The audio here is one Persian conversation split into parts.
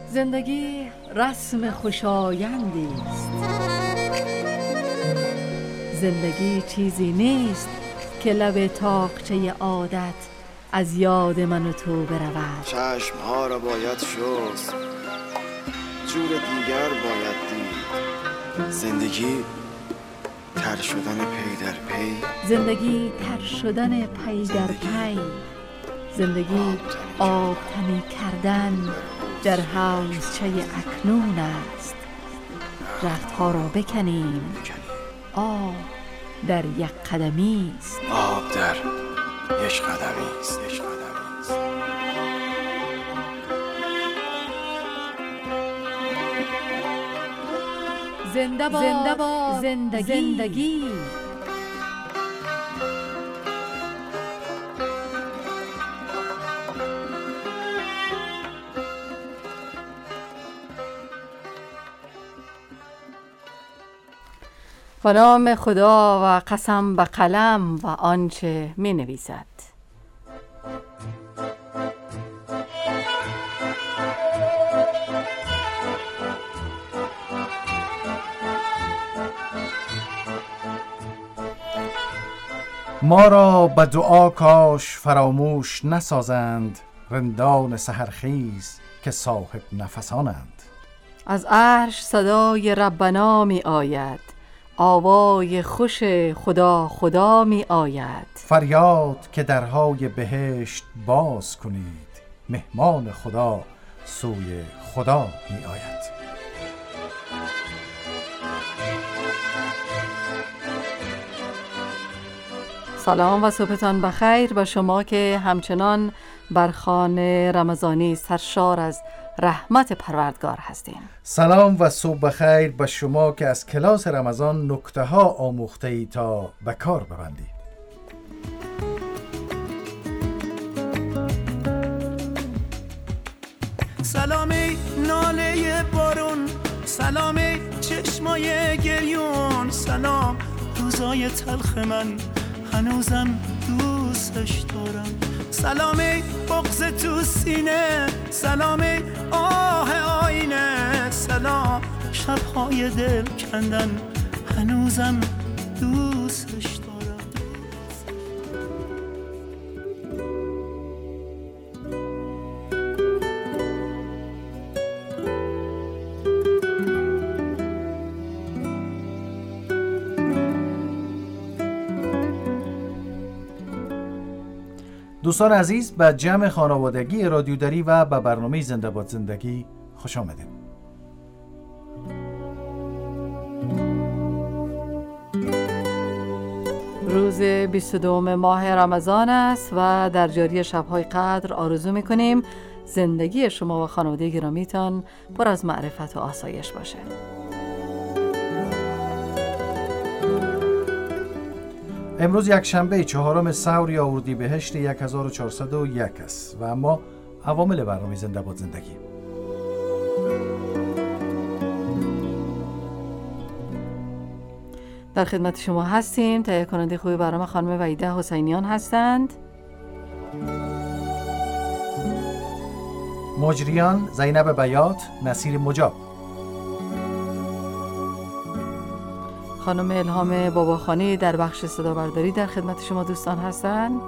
زندگی رسم خوشایندی است. زندگی چیزی نیست که لب طاقچه عادت از یاد من و تو برود. چشمها را باید شست، جور دیگر باید دید. زندگی تر شدن پی در پی، زندگی تر شدن پی در پی، زندگی آبتنی کردن در حوضچه اکنون است. رختها را بکنیم، آب در یک قدمی است. آب در یک قدمی است. زنده باد زندگی. به نام خدا و قسم به قلم و آنچه می نویسد. ما را به دعا کاش فراموش نسازند رندان سحرخیز که صاحب نفسانند. از عرش صدای ربنا می آید، آوای خوش خدا خدا می آید. فریاد که درهای بهشت باز کنید، مهمان خدا سوی خدا می آید. سلام و صبحتان بخیر به شما که همچنان بر خوان رمضانی سرشار از رحمت پروردگار هستین. سلام و صبح بخیر به شما که از کلاس رمضان نکته ها آموخته ای تا به کار ببندی. سلامی ناله بارون، سلامی چشمای گریون، سلام روزای تلخ من هنوزم دوستش دارم. سلامی بغض تو سینه، سلامی آه آینه، سلام شبهای دل کندن هنوزم دوستش دارم. دوستان عزیز، به جمع خانوادگی رادیو دری و به برنامه زنده باد زندگی خوش آمدید. روز 22 ماه رمضان است و در جاری شب‌های قدر آرزو می‌کنیم زندگی شما و خانواده گرامیتان پر از معرفت و آسایش باشه. امروز یک شنبه 4 سور یا اردیبهشت 1401 است و اما عوامل برنامه زنده باد زندگی. در خدمت شما هستیم. تهیه کننده خوبی برنامه خانم وحیده حسینیان هستند. مجریان زینب بیات، نصیر مجاب. خانم الهام باباخانی در بخش صدابرداری در خدمت شما دوستان هستند.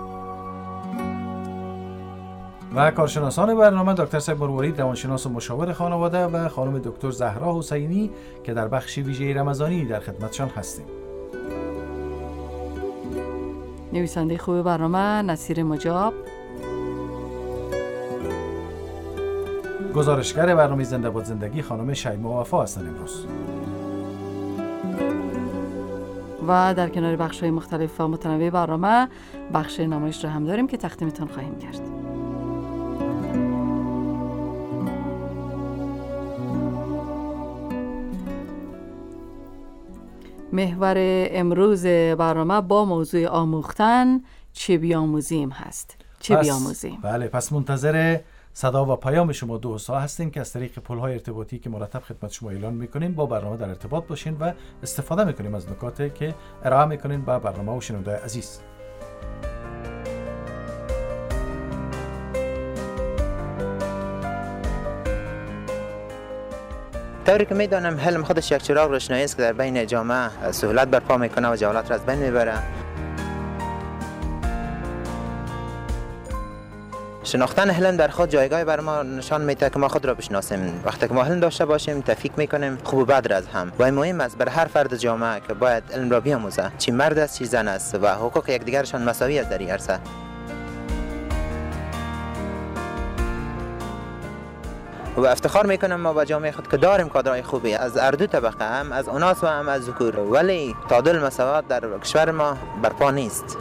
و کارشناسان برنامه دکتر صاحب مرواری، روانشناس و مشاور خانواده، و خانم دکتر زهرا حسینی که در بخش ویژه رمضانی در خدمتشان هستیم. نویسنده خوب برنامه نصیر مجاب. گزارشگر برنامه زنده باد زندگی خانم شیما وفا هستند امروز. و در کنار بخش‌های مختلف و متنوع برنامه بخش نمایش را هم داریم که تقدیمتان خواهیم کرد. محور امروز برنامه با موضوع آموختن چه بیاموزیم هست. چه بیاموزیم؟ بله، پس منتظر صدا و پیام شما دوستا هستیم که از طریق پل‌های ارتباطی که مرتب خدمت شما اعلان می‌کنیم با برنامه در ارتباط باشین و استفاده می‌کنیم از نکاتی که ارائه می‌کنین با برنامه و شنونده عزیز. طوری که میدانم حلم خودش یک چراغ روشنایی است که در بین جامعه سهولت برپا میکنه و جهالت را از بین میبره. شناختن حلم در خود جایگاه بر ما نشان میده که ما خود را بشناسیم. وقتی که ما حلم داشته باشیم تفکیک میکنیم خوب و بد را از هم. و مهم است برای هر فرد جامعه که باید علم را بیاموزه، چی مرد است چی زن است و حقوق یکدیگرشان مساوی است در این عرصه. و افتخار میکنم ما با جامعه خود که داریم کادرهای خوبی از هر دو طبقه، هم از اناث و هم از ذکور، ولی تعادل مساوات در کشور ما برپا نیست.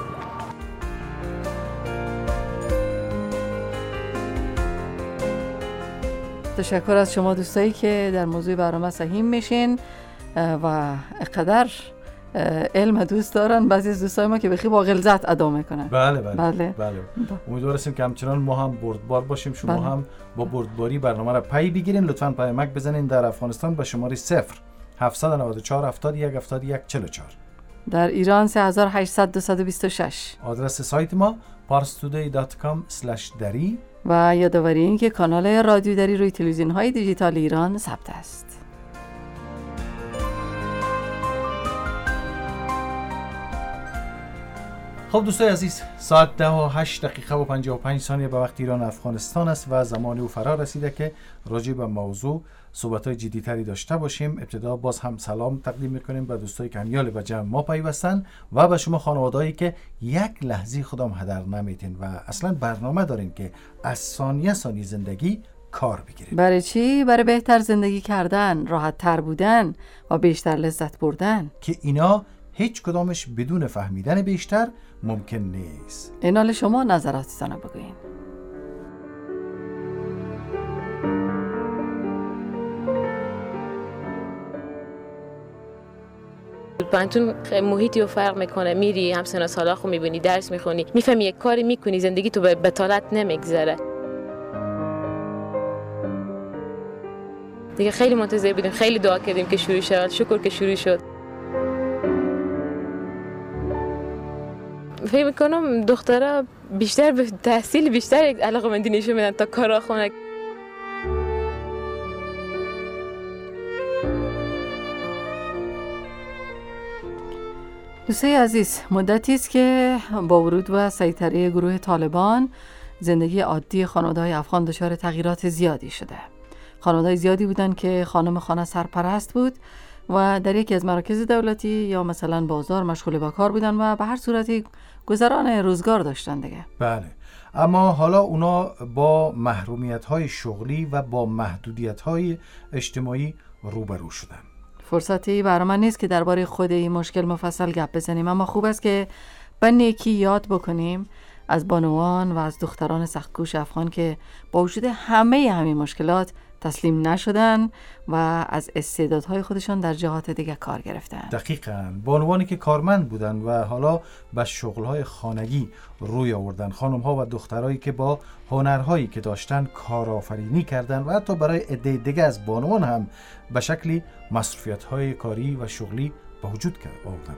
تشکر از شما دوستایی که در موضوع برنامه سهیم میشین و اقدر علم دوست دارن. بعضی از دوستای ما که بخی با غلظت ادا میکنن. بله. امیدوار هستیم که همچنان ما هم بردبار باشیم، شما هم با بردباری برنامه را پی بگیرین. لطفاً پیامک بزنین در افغانستان به شماره 0794 71 71 44. در ایران 3800 آدرس سایت ما parstoday.com/dari و یادآوری این که کانال رادیو دری روی تلویزیون های دیجیتال ایران ثبت است. خب دوستای عزیز، ساعت 10:08 به وقت ایران افغانستان است و زمان او فرا رسیده که راجع به موضوع صحبت‌های جدی‌تری داشته باشیم. ابتدا باز هم سلام تقدیم می‌کنیم به دوستای که همیال به جمع ما پیوستن و به شما خانواده‌ای که یک لحظه خودم هدر نمیتین و اصلا برنامه دارین که از ثانیه زندگی کار بگیرید. برای چی؟ برای بهتر زندگی کردن، راحت تر بودن و بیشتر لذت بردن، که اینا هیچ کدامش بدون فهمیدن بیشتر ممکن نیست. اینال شما نظراتتان بگوین. پانتون محیطی رو فرق میکنه، میری همسن سالا خو میبینی، درس میخونی، میفهمی یک کاری میکنی، زندگی تو به بطالت نمیگذره. دیگه خیلی منتظر بودیم، خیلی دعا کردیم که شروع شد، شکر که شروع شد. فکر میکنم دخترها بیشتر به تحصیل بیشتر علاقه‌مندی نشون میدن تا کارا خونه. دوستای عزیز، مدتی است که با ورود و سیطره گروه طالبان زندگی عادی خانواده‌های افغان دچار تغییرات زیادی شده. خانواده‌های زیادی بودن که خانم خانه سرپرست بود و در یکی از مراکز دولتی یا مثلا بازار مشغول به کار بودن و به هر صورتی گذران روزگار داشتن دیگه. بله، اما حالا اونا با محرومیت‌های شغلی و با محدودیت‌های اجتماعی روبرو شدن. فرصتی برای من نیست که درباره خود این مشکل مفصل گپ بزنیم، اما خوب است که به نیکی یاد بکنیم از بانوان و از دختران سخت‌کوش افغان که با وجود همین مشکلات تسلیم نشدن و از استعدادهای خودشان در جهات دیگه کار گرفتن. دقیقاً، بانوانی که کارمند بودن و حالا به شغل‌های خانگی روی آوردن، خانم‌ها و دخترایی که با هنرهایی که داشتن کارآفرینی کردن و حتی برای عده دیگه از بانوان هم به شکلی مصروفیت‌های کاری و شغلی به وجود آوردن.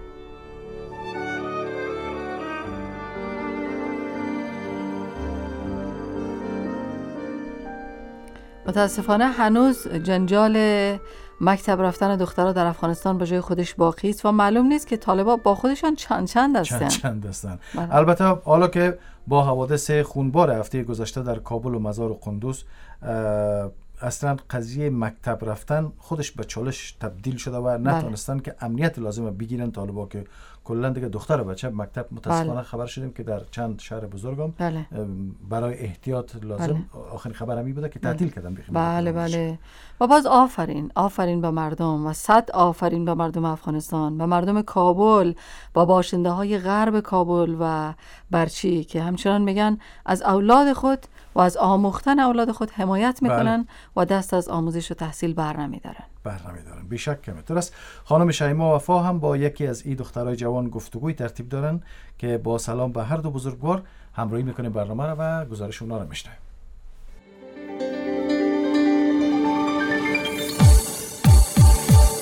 متاسفانه هنوز جنجال مکتب رفتن دخترها در افغانستان به جای خودش باقی است و معلوم نیست که طالبان با خودشان چند هستن. البته حالا که با حوادث خونبار هفته گذشته در کابل و مزار و قندوز اصلا قضیه مکتب رفتن خودش به چالش تبدیل شده و نتونستن که امنیت لازم بگیرن طالبا، که کلا دیگه دختر و بچه مکتب متاسفانه خبر شدیم که در چند شهر بزرگم برای احتیاط لازم آخرین خبر همی بوده که تعطیل کردن. بله. و باز آفرین به مردم و صد آفرین به مردم افغانستان، به مردم کابل و باشنده های غرب کابل و برچی که همچنان میگن از اولاد خود و از آموختن اولاد خود حمایت میکنن و دست از آموزش و تحصیل بر نمیدارن. بیشک که همینطور است. خانم شیما وفا هم با یکی از این دخترای جوان گفتگوی ترتیب دارن که با سلام به هر دو بزرگوار همراهی میکنیم برنامه رو و گزارش اونا رو میشنویم. به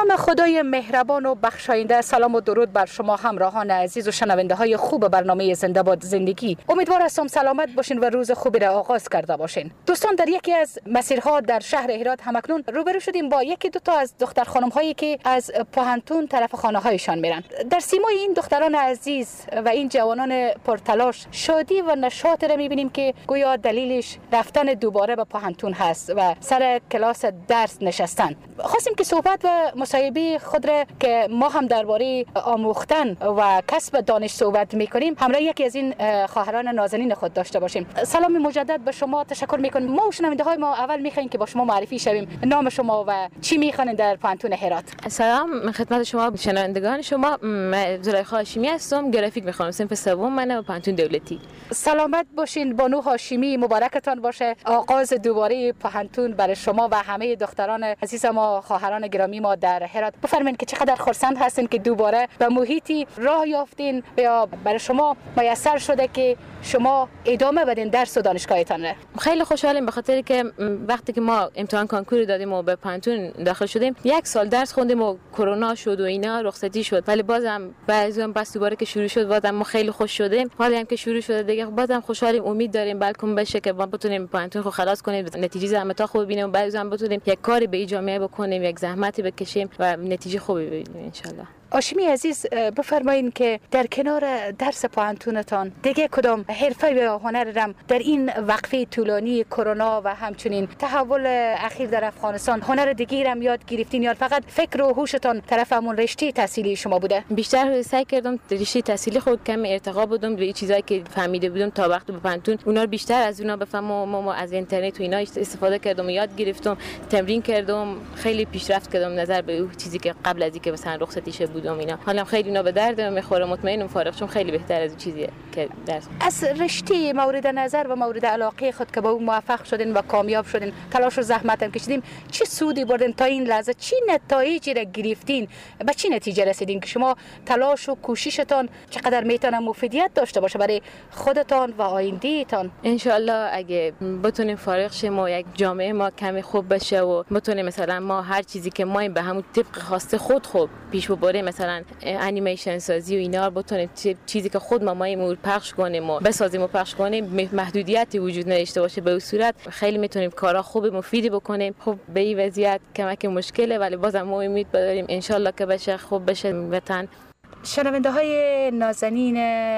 نام خدای مهربان و بخشاینده، سلام و درود بر شما همراهان عزیز و شنونده های خوب برنامه زنده باد زندگی. امیدوار هستم سلامت باشین و روز خوبی را آغاز کرده باشین. دوستان، در یکی از مسیرها در شهر هرات همکنون روبرو شدیم با یکی دو تا از دختر خانم هایی که از پوهنتون طرف خانه هایشان میرن. در سیمای این دختران عزیز و این جوانان پرتلاش شادی و نشاط را میبینیم که گویا دلیلش رفتن دوباره به پوهنتون هست و سر کلاس درس نشستن. خواستیم که صحبت و مصاحبه خود را که ما هم درباره آموختن و کسب دانش صحبت میکنیم همراه یکی از این خواهران نازنین خود داشته باشیم. سلام مجدد به شما، تشکر میکنیم. ما و شنونده های ما اول میخوایم که با شما معرفی شویم. نام شما و چی میخوانید در پوهنتون هرات؟ سلام خدمت شما شنوندگان شما. زلیخا هاشمی هستم، گرافیک میخوانم، صنف سوم منم، پوهنتون دولتی. سلامت باشین بانو هاشمی، مبارکتان باشه آغاز دوباره پوهنتون برای شما و همه دختران عزیز ما، خواهران گرامی ما در هرات. بفرمایید که چقدر خرسند هستین که دوباره به محیطی راه یافتین یا برای شما میسر شده که شما ادامه بدین درس و دانشگاهتان را. خیلی خوشحالیم به خاطر که وقتی که ما امتحان کنکور دادیم و به پوهنتون داخل شدیم 1 سال درس خوندیم و کرونا شد و اینا رخصتی شد، ولی بازم بعضیام بس دوباره که شروع شد بازم ما خیلی خوش شدیم. حالا هم که شروع شده دیگه بازم خوشحالیم، امید داریم بلکه بشه که ما بتونیم پوهنتون رو خلاص کنیم، نتیجه زحمت خوب ببینیم و بعضی هم بتونیم یک کاری به جامعه بکنیم، یک زحمتی بکشیم و نتیجه خوبی ببینیم ان شاء الله. هاشمی عزیز، بفرمایید که در کنار درس پوهنتونتان دیگه کدام حرفه یا هنر رم در این وقفه طولانی کرونا و همچنین تحول اخیر در افغانستان هنر دیگه رم یاد گرفتین یا فقط فکر و هوشتان طرف همون رشته تحصیلی شما بوده؟ بیشتر سعی کردم رشته تحصیلی خود کم ارتقا بدم به چیزایی که فهمیده بودم تا وقت به پوهنتون اونا رو بیشتر از اونا بفهمم. ما از اینترنت و اینا استفاده کردم و یاد گرفتم، تمرین کردم، خیلی پیشرفت کردم نظر به چیزی که قبل از اینکه مثلا رخصتی شه بودم اینا. حالا خیلی اینا به درد میخوره، مطمئنم فارغ شم خیلی بهتر از چیزیه که درس. از رشته مورد نظر و مورد علاقه خود که با اون موفق شدین و کامیاب شدین، تلاش و زحمت هم کشیدین، چه سودی بردین تا این لحظه؟ چه نتایجی را گرفتین؟ به چه نتیجه رسیدین که شما تلاش و کوششتان چقدر میتونه مفیدیت داشته باشه برای خودتان و آیندهتان؟ ان شاء الله اگه بتونیم فارغ شیم و یک جامعه ما کمی خوب بشه و بتونیم مثلا ما هر چیزی که ما به همون طبق خواسته خود خوب پیش ببریم، مثلا انیمیشن سازی و اینا رو بتونیم چیزی که خود ما مایمون پخش کنیم و بسازیم و پخش کنیم، محدودیتی وجود نداشته باشه، به صورت خیلی میتونیم کارا خوب مفیدی بکنیم. خب به این وضعیت کمک مشکله ولی بازم ما امید داریم ان شاء الله که بشه خوب بشه وطن. شنونده های نازنین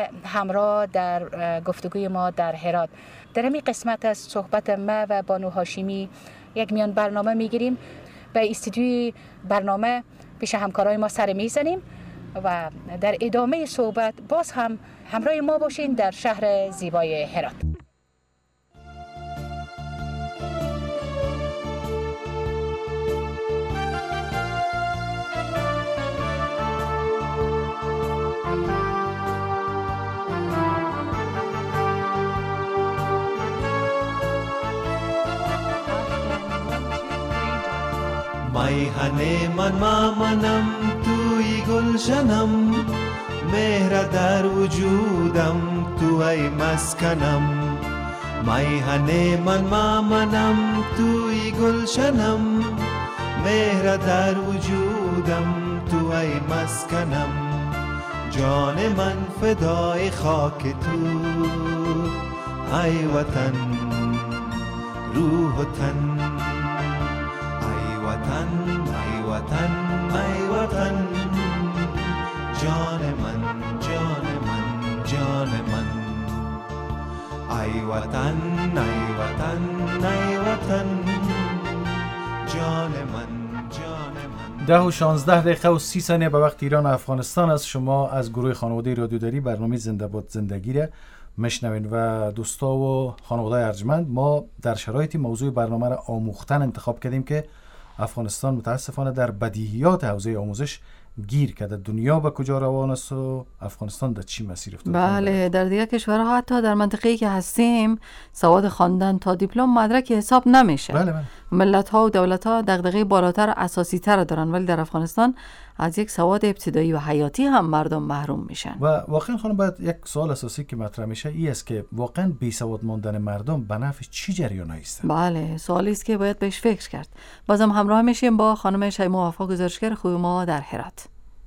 همراه در گفتگوی ما در هرات، در همین قسمت از صحبت ما و بانو هاشمی یک میان برنامه میگیریم. به استودیوی برنامه پیش همکارای ما سر میزنیم و در ادامه صحبت باز هم همراه ما باشین در شهر زیبای هرات. میهن من مامنم توی گلشنم، مهر در وجودم توی مسکنم. میهن من مامنم توی گلشنم، مهر در وجودم توی مسکنم. جان من فدای خاک تو ای وطن، روح و تن ای وطن، ای وطن، جان من، جان من، جان من. ای وطن، ای وطن، ای وطن، جان من، جان من. 10:16 به وقت ایران و افغانستان است. شما از گروه خانواده رادیوداری برنامه زنده باد زندگی را میشنوین و دوستا و خانواده ارجمند، ما در شرایطی موضوع برنامه را آموختن انتخاب کردیم که افغانستان متاسفانه در بدیهیات حوزه آموزش گیر کرده. دنیا به کجا روان است و افغانستان در چی مسیر افتاده؟ بله، در دیگر کشورها حتی در منطقه‌ای که هستیم سواد خواندن تا دیپلم مدرک حساب نمیشه. بله. ملت‌ها و دولت‌ها دغدغه بالاتر و اساسی‌تر دارن، ولی در افغانستان از یک سواد ابتدایی و حیاتی هم مردم محروم میشن. و واقعا خانم باید یک سوال اساسی که مطرح میشه این است که واقعا بی‌سواد ماندن مردم به نفع چی جریانایی است؟ بله، سوالی است که باید بهش فکر کرد. بازم همراه میشیم با خانم شیما وفا، گزارشگر خوب ما در هرات.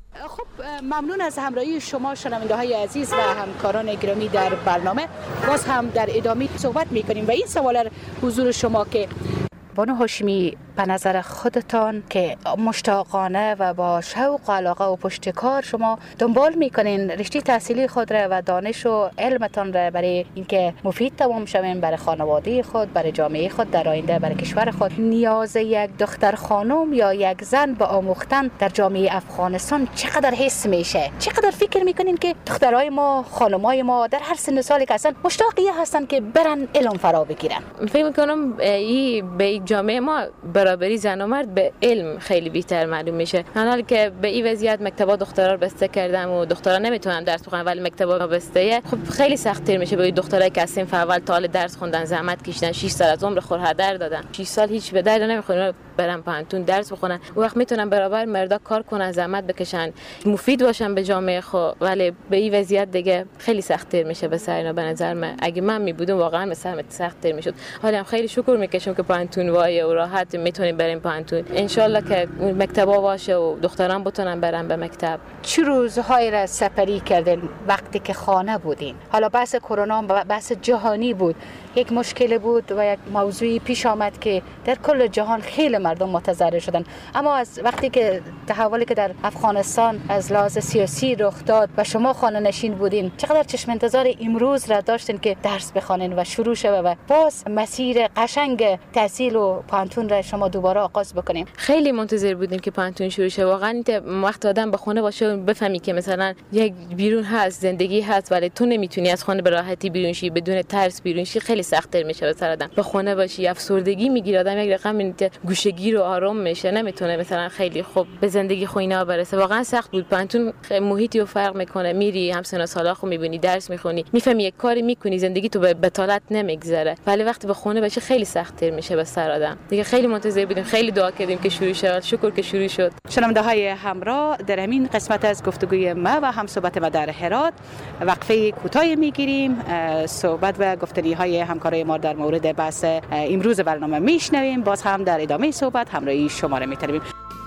خب ممنون از همراهی شما شنونده های عزیز و همکاران گرامی در برنامه. باز هم در ادامه صحبت میکنیم و این سوال حضور شما که بانو هاشمی به نظر خودتان که مشتاقانه و با شوق و علاقه و پشتکار شما دنبال میکنین رشته تحصیلی خود را و دانش و علمتان را برای اینکه مفید تمام شوین برای خانواده خود، برای جامعه خود در آینده، برای کشور خود، نیاز یک دختر خانم یا یک زن به آموختن در جامعه افغانستان چقدر حس میشه؟ چقدر فکر میکنین که دخترای ما، خانمای ما در هر سن سالی که هستن مشتاقی هستن که برن علم فرا بگیرن؟ فکر میکنم این به جامعه ما برابری زن و مرد به علم خیلی بیشتر معلوم میشه. حالا که به این وضعیت مکتبا دخترا رو بسته کردم و دخترا نمیتونن درس بخونن ولی مکتبا بسته، خب خیلی سخت‌تر میشه برای دخترایی که صنف اول تا درس خوندن، زحمت کشیدن، 6 سال از عمر خود هدر دادن، 6 سال هیچ به درد نمیخوره برن پانتون درس بخونن، وقت میتونن برابر مردا کار کنن، زحمت بکشن، مفید باشن به جامعه خود. ولی به این وضعیت دیگه خیلی سخت‌تر میشه به سر اینا. به نظر من اگه من میبودم واقعا به سر سخت‌تر میشد. حالا هم خیلی شکر میکشم که پانتون وای و راحت میتونیم بریم پانتون. انشالله که مکتبا باشه و دختران بتونن برن به مکتب. چه روزهایی را سپری کردین وقتی که خانه بودین؟ حالا بحث کرونا بحث جهانی بود، یک مشکل بود و یک موضوعی پیش آمد که در کل جهان خیلی مردم متضرر شدن، اما از وقتی که تحولی که در افغانستان از لحاظ سیاسی رخ داد و شما خانه نشین بودین، چقدر چشم انتظار امروز را داشتین که درس بخوانین و شروع شوه و باز مسیر قشنگ تحصیل و پانتون را شما دوباره آغاز بکنین؟ خیلی منتظر بودیم که پانتون شروع شه. واقعا وقت آدم به خونه باشه و بفهمی که مثلا یک بیرون هست، زندگی هست، ولی تو نمیتونی از خانه به راحتی بیرون شی، بدون ترس بیرون شی، خیلی سخت‌تر میشه واسه آدم. به خونه باشی افسردگی میگیره آدم، یک رقم گوشه‌گیر و آرام میشه، نمیتونه مثلا خیلی خوب به زندگی خو اینا برسه. واقعا سخت بود. پانتون محیطی رو فرق میکنه، میری همسن سالا خو میبینی، درس میخونی، میفهمی یک کاری میکنی، زندگی تو به بتالت نمیگذره. ولی وقتی به خونه باشی خیلی سخت‌تر میشه به سر آدم. دیگه خیلی منتظر بودیم، خیلی دعا کردیم که شروع شد. شکر که شروع شد. شنونده‌های همراه، در همین قسمت از گفتگوی ما و هم صحبت ما در هرات وقفه کوتاهی میگیریم. صحبت و گفتگوهای همکارای ما در مورد بحث امروز برنامه میشنویم. باز هم در ادامه صحبت همراهی شما را می‌طلبیم.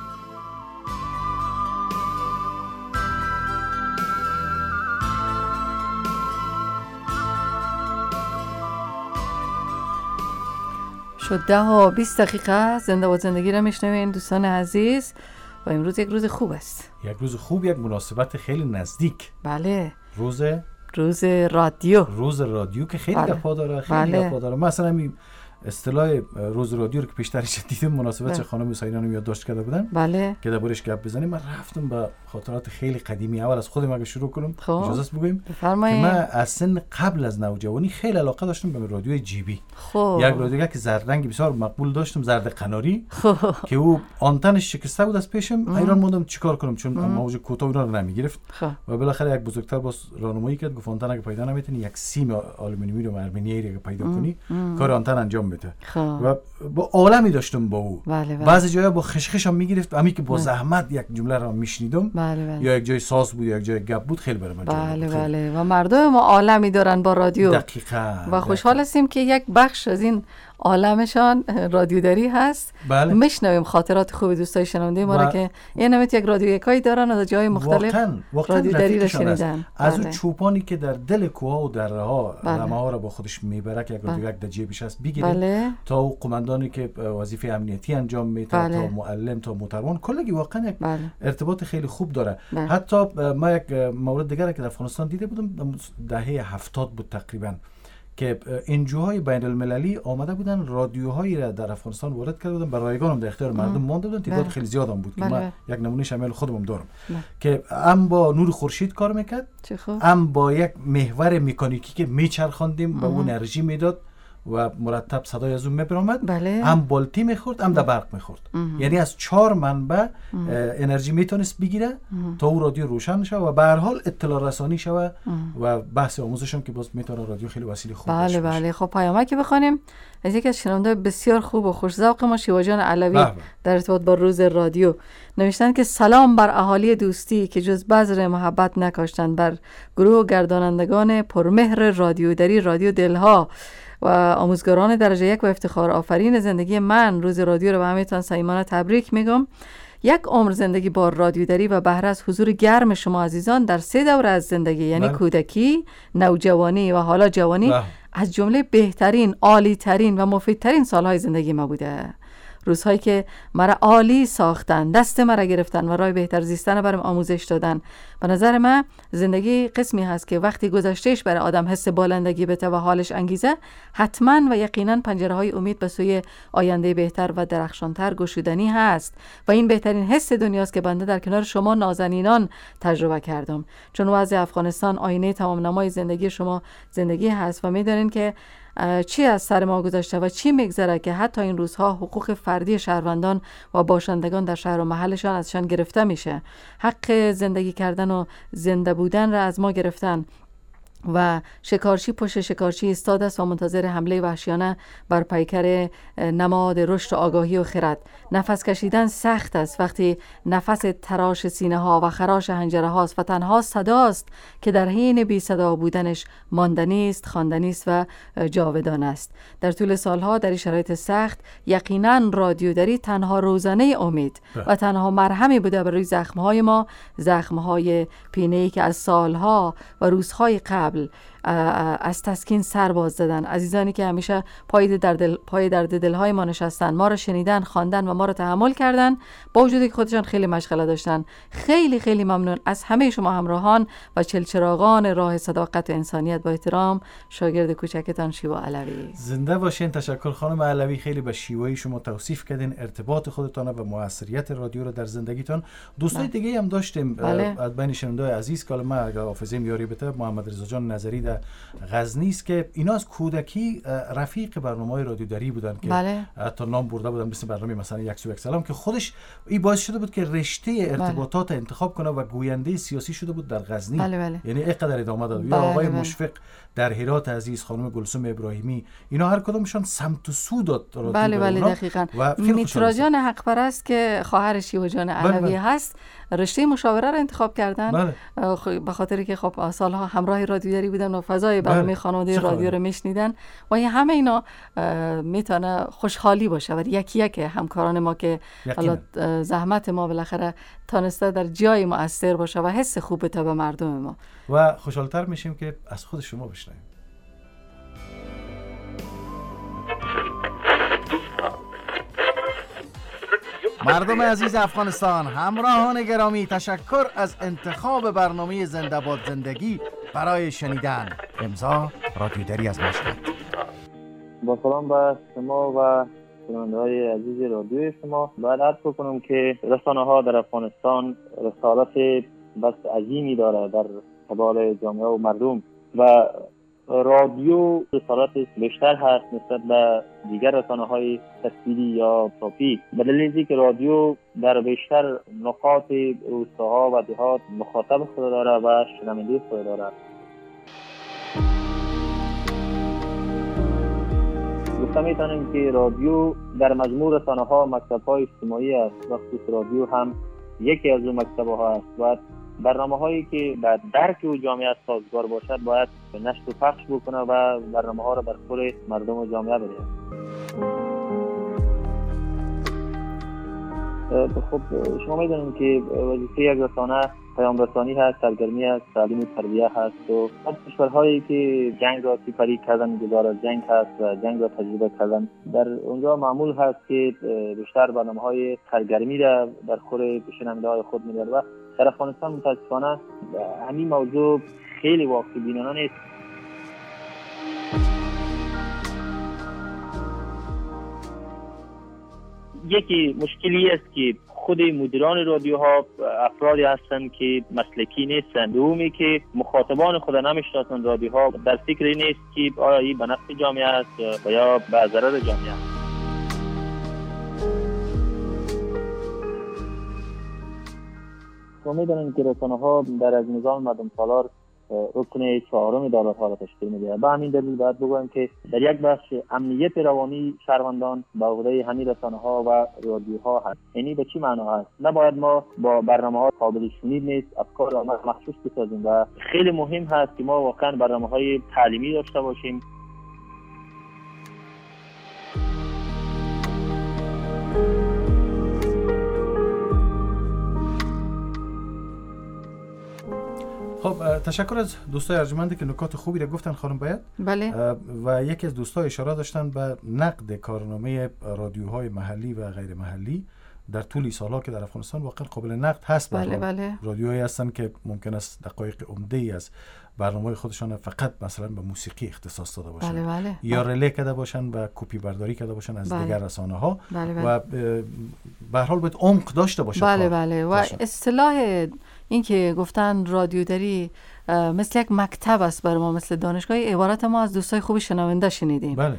شد 10:20 زنده با زندگی را میشنوین دوستان عزیز و امروز یک روز خوب است. یک روز خوب، یک مناسبت خیلی نزدیک. بله. روز رادیو که خیلی گپا داره، خیلی گپا داره. مثلا اصطلاح روز رادیو رو که پیشترش دیدم مناسبت خانم حسینیان رو یادداشت کرده بودن که دربارش گپ بزنیم. من رفتم به خاطرات خیلی قدیمی. اول از خودم اگه شروع کنم اجازه است بگویم که من از سن قبل از نوجوانی خیلی علاقه داشتم به رادیوی جیبی. یک رادیو که زرد رنگی بسیار مقبول داشتم، زرد قناری که او آنتنش شکسته بود از پیشم. ایران موندم چیکار کنم چون موج کوتاه اینا رو نمیگرفت و بالاخره یک بزرگتر باز راهنمایی کرد، گفت آنتن اگه پیدا نمیتونی یک سیم آلومینیومی رو آرمینیایی رو پیدا کنی کار آنتن انجام بده. و با عالمی داشتم با او. بعضی جاها با خشخش هم میگرفت، همین که با زحمت یک جمله رو میشنیدم یا یک جای ساز بود یا یک جای گپ بود، خیلی برام بله. و مردم ما عالمی دارن با رادیو. دقیقاً. و خوشحال هستیم که یک بخش از این عالمشان رادیوداری هست. میشنویم خاطرات خوب دوستای شنونده ما را که این نمیت یک رادیو یکایی دارن و جای مختلف رادیوداری را شنیدن. از اون چوپانی که در دل کوها و درها رمه‌ها را با خودش میبره که یک رادیو یک جیبش هست بگیره، تا او قماندانی که وظیفه امنیتی انجام میده، تا معلم، تا موتروان، کلگی واقعا یک ارتباط خیلی خوب داره. حتی ما یک مورد دیگه که در افغانستان دیده بودم، دهه 70 بود تقریبا، که انجوهای بین المللی آمده بودن رادیوهایی را در افغانستان وارد کرده بودن، برای رایگان هم در اختیار مردم مانده بودن. تعداد خیلی زیاد هم بود که من یک نمونه شامل خودم دارم که هم با نور خورشید کار میکرد، هم با یک محور مکانیکی که میچرخاندیم به اون انرژی میداد و مرتب صدای از اون میبرامد. هم بالتی میخورد، هم در برق میخورد. یعنی از 4 منبع انرژی میتونست بگیره تا او رادیو روشن شه و به هر حال اطلاع رسانی شه و بحث آموزش هم که باز میتونه رادیو خیلی وسیله خوب باشه. بله. خب پیامک بخونیم از یکی از شنونده بسیار خوب و خوش ذوق ما، شیوا جان علوی، در ارتباط با روز رادیو نوشتن که سلام بر اهالی دوستی که جز بذر محبت نکاشتند، بر گروه گردانندگان پرمهر رادیو دری رادیو دلها و آموزگاران درجه 1 و افتخار آفرین زندگی من. روز رادیو رو به همه‌تان صمیمانه تبریک میگم. یک عمر زندگی با رادیو دری و بهره از حضور گرم شما عزیزان در 3 دوره از زندگی، یعنی کودکی، نوجوانی و حالا جوانی، از جمله بهترین، عالی ترین و مفیدترین سالهای زندگی ما بوده. روزهایی که مرا عالی ساختن، دست مرا گرفتن و راه بهتر زیستن برام آموزش دادن. به نظر من زندگی قسمی هست که وقتی گذشتهش برای آدم حس بالندگی بده و حالش انگیزه، حتما و یقینا پنجره‌های امید به سوی آینده بهتر و درخشانتر گشودنی هست و این بهترین حس دنیاست که بنده در کنار شما نازنینان تجربه کردم. چون وضع افغانستان آینه تمام نمای زندگی شما زندگی هست و می‌دانید که چی از سر ما گذشته و چی میگذره که حتی این روزها حقوق فردی شهروندان و باشندگان در شهر و محلشان ازشان گرفته میشه. حق زندگی کردن و زنده بودن را از ما گرفتن و شکارچی پشت شکارچی ایستاده است و منتظر حمله وحشیانه بر پیکر نماد رشد و آگاهی و خرد. نفس کشیدن سخت است وقتی نفس تراش سینه ها و خراش حنجره هاست و تنها صداست که در حین بی صدا بودنش ماندنی است، خواندنی است و جاودان است. در طول سالها در شرایط سخت یقینا رادیو دری تنها روزنه امید و تنها مرهمی بوده برای زخم‌های ما، زخم‌های پینه‌ای که از سالها و روزهای قبل از تسکین سر باز زدن. عزیزانی که همیشه پای درد دلهای ما نشستن، ما رو شنیدن، خواندن و ما رو تحمل کردن، با وجودی که خودشان خیلی مشغله داشتن. خیلی خیلی ممنون از همه شما همراهان و چلچراغان راه صداقت و انسانیت. با احترام، شاگرد کوچکتان شیوا علوی. زنده باشین. تشکر خانم علوی، خیلی به شیوهی شما توصیف کردین ارتباط خودتان و موثریت رادیو رو در زندگیتان. دوستای دیگه هم داشتیم از بین شنونده‌های عزیز که ما اگر حافظه‌ام یاری بده، محمد رضا جان نظری در غزنی است که اینا از کودکی رفیق برنامه‌های رادیو دری بودن که حتی نام برده بودن، مثل برنامه مثلا یک سو یک سلام که خودش این باعث شده بود که رشته ارتباطات انتخاب کنه و گوینده سیاسی شده بود در غزنی. یعنی اینقدر ادامه داد. یا آقای مشفق در هرات عزیز، خانم گلسوم ابراهیمی، اینا هر کدومشون سمت و سو داد رادیو. بله دقیقاً. میترا جان حق پرست که خواهر شیوا جان علوی هست، رشته مشاوره رو انتخاب کردن به خاطر که خب سالها همراه رادیو دری بودن و فضای برنامه خانواده رادیو رو میشنیدن و همه اینا میتونه خوشحالی باشه و یکی یک همکاران ما که حالا زحمت ما بالاخره تانسته در جای مؤثر باشه و حس خوب بده به مردم ما و خوشحالتر میشیم که از خود شما بشنویم. مردم عزیز افغانستان، همراهان گرامی، تشکر از انتخاب برنامه زنده باد زندگی برای شنیدن. امضا رادیو دری از مشهد. با سلام به شما و شنونده‌های عزیز رادیو شما. باید عرض کنم که رسانه‌ها در افغانستان رسالت بس عظیمی داره در قبال جامعه و مردم و رادیو رسالت بیشتر هست نسبت به دیگر رسانه‌های تصویری یا صوتی، به دلیل که رادیو در بیشتر نقاط روستاها و دهات مخاطب خود داره و شنونده خود داره. گفته میتونیم که رادیو در مجموع رسانه‌ها مکتب‌های اجتماعی است و خصوص رادیو هم یکی از اون مکتب‌ها است. باید برنامه‌هایی که در درک و جامعه سازگار باشد باید نشر و پخش بکنه و برنامه‌ها را بر خور مردم و جامعه بده. خب شما می‌دونید که وظیفه یک رسانه پیام رسانی هست، سرگرمی هست، تعلیم و تربیه هست و کشورهایی که جنگ را سپری کردن، گزار از جنگ هست و جنگ را تجربه کردن، در اونجا معمول هست که بیشتر برنامه‌های سرگرمی را در خور شنونده‌های خود می‌دهد و در افغانستان متاسفانه همین موضوع خیلی واقع بینانه نیست. یکی مشکلی است که خود مدیران رادیوها افرادی هستند که مسلکی نیستند. دومی که مخاطبان خود نمیشناسند. رادیوها در فکر نیست که آیا این به نفع جامعه است و یا به ضرر جامعه است. ما می‌دانیم که رسانه‌ها در از نظام مردم سالار رکن چهارم دولت‌ها را تشکیل می‌دهد. به همین دلیل باید بگویم که در یک بخش امنیت روانی شهروندان به عهده همین رسانه‌ها و رادیوها هست. یعنی به چی معنا هست؟ نباید ما با برنامه‌ها قابل شنید نیست افکار مخصوص بسازیم و خیلی مهم هست که ما واقعا برنامه‌های تعلیمی داشته باشیم. خب تشکر از دوستای ارجمندی که نکات خوبی را گفتن خانم بیات. بله. و یکی از دوستای اشاره داشتن به نقد کارنامه رادیوهای محلی و غیر محلی در طول سالها که در افغانستان واقعا قابل نقد هست. بله. رادیوهایی هستن که ممکن است دقایق عمده‌ای از برنامه‌های خودشان فقط مثلا به موسیقی اختصاص داده باشن. بله. یا ریله کرده باشن و کپی برداری کرده باشن از دیگر رسانه‌ها. و به هر حال باید عمق داشته باشه. بله. و اصطلاح این که گفتن رادیوداری مثل یک مکتب است بر ما، مثل دانشگاهی، عبارت ما از دوستای خوب شنونده شنیدیم. بله.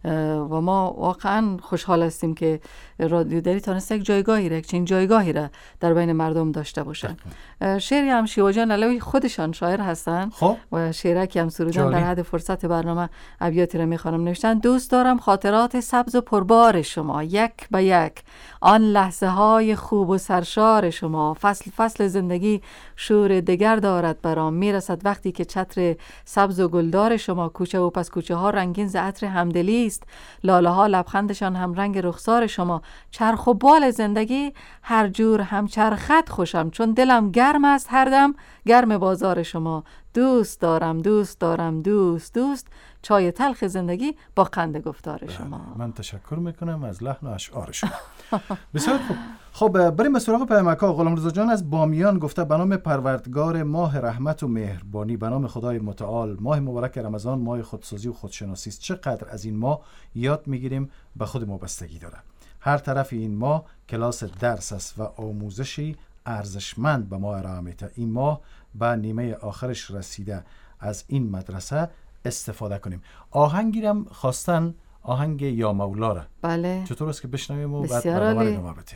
و ما واقعا خوشحال هستیم که رادیوداری تونسته یک جایگاهی را، یک جایگاهی را در بین مردم داشته باشن. شعری هم شیواجان علوی خودشان شاعر هستن. و شعری که هم سرودن در حد فرصت برنامه ابیاتی را میخوانم. نوشتن: دوست دارم خاطرات سبز و پربار شما، یک به یک آن لحظه های خوب و سرشار شما. فصل فصل زندگی شور دگر دارد برام، میرسد وقتی که چتر سبز و گلدار شما. کوچه و پس کوچه ها رنگین ز عطر همدلی است، لاله ها لبخندشان هم رنگ رخسار شما. چرخ و بال زندگی هر جور هم چرخت خوشم، چون دلم گرم است هر دم گرم بازار شما. دوست دارم دوست دارم دوست دوست چای تلخ زندگی با قند گفتار شما. من تشکر میکنم از لحن و اشعار شما. بسیار خوب. خب بریم سراغ پیامک‌ها. غلامرضا جان از بامیان گفته: به نام پروردگار ماه رحمت و مهربانی، به نام خدای متعال، ماه مبارک رمضان ماه خودسازی و خودشناسی است. چقدر از این ماه یاد میگیریم به خود ما بستگی داره. هر طرف این ماه کلاس درس است و آموزشی ارزشمند به ما ارائه میده. این ماه به نیمه آخرش رسیده، از این مدرسه استفاده کنیم. آهنگیرم خواستن، آهنگ یا مولا را. بله. چطور است که بشنویم و بعد برنامه رو ادامه بدیم؟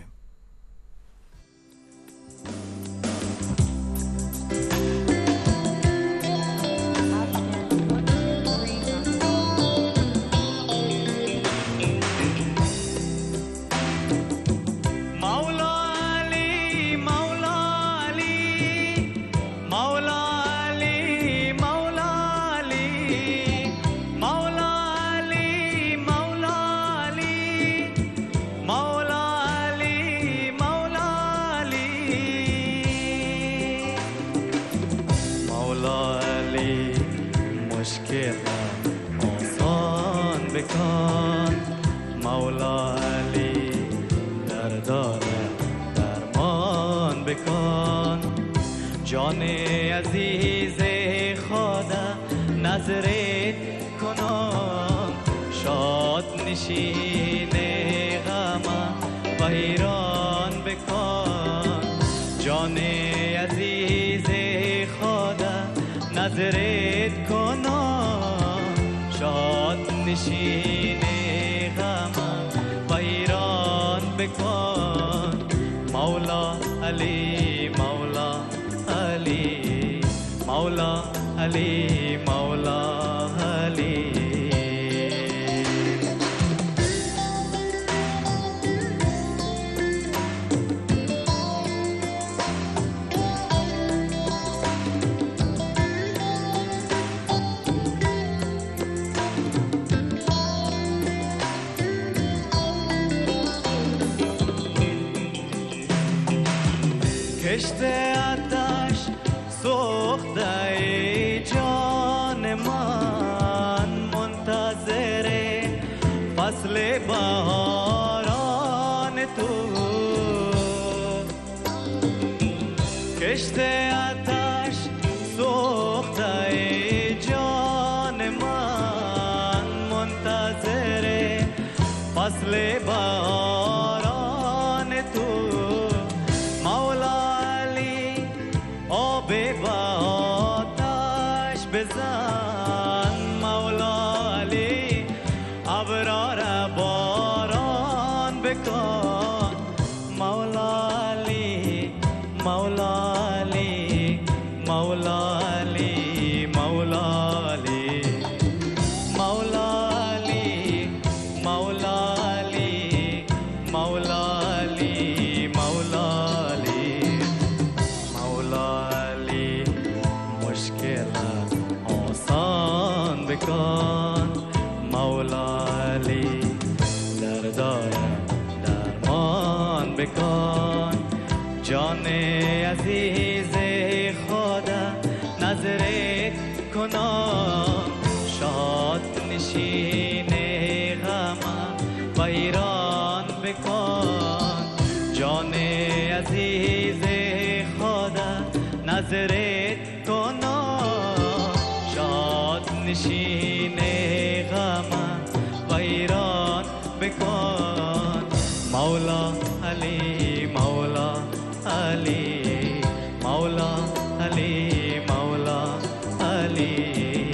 جان عزیز خدا نظرت کنم، شاد نشین غم و حیران بکن. جان عزیز خدا نظرت کنم، شاد نشین غم و حیران بکن. مولا علی مولا علی مولا علی مولا علی. کشت آتش سوخته ای جان من، منتظر فصل بهاران تو. کشت آتش سوخته ای جان من، منتظر فصل بهاران تو. بزن مولا علی، ابرار باران بکن. مولا علی مولا علی مولا علی مولا علی مولا علی مولا علی مولا علی مشکلات آسان بکن مولا علی دردارم درمان بکن جان عزیز خدا نظرت کنم شاد نشین غم ویران بکن جان عزیز خدا نظرت کنم شاد نشین غم ویران بکن مولا علی مولا علی مولا علی مولا علی